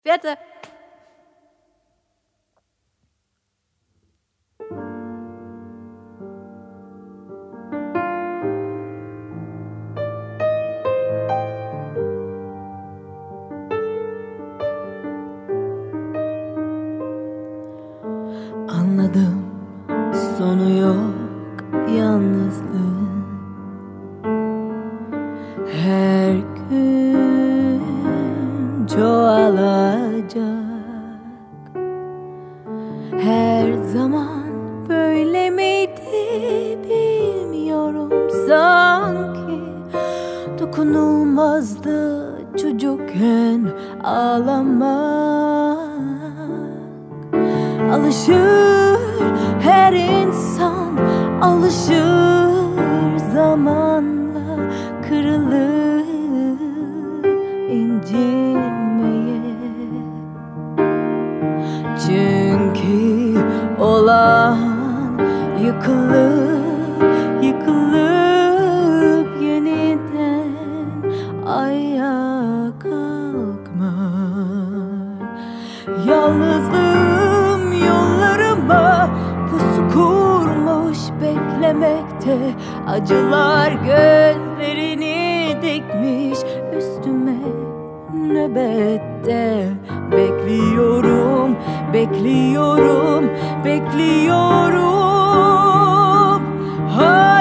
Bitte. Anladım, sonu yok yalnızlığın. Her gün çoğalacak. Her zaman böyle miydi bilmiyorum. Sanki dokunulmazdı çocukken ağlamak. Alışır her insan, alışır zamanla kırılıp incinmeye. Çünkü olan yıkılıp yıkılıp yeniden ayağa kalkmak. Yalnızlığım yollarıma pusu kurmuş beklemekte. Acılar gözlerini dikmiş üstüme nöbette. Bekliyorum, bekliyorum, bekliyorum.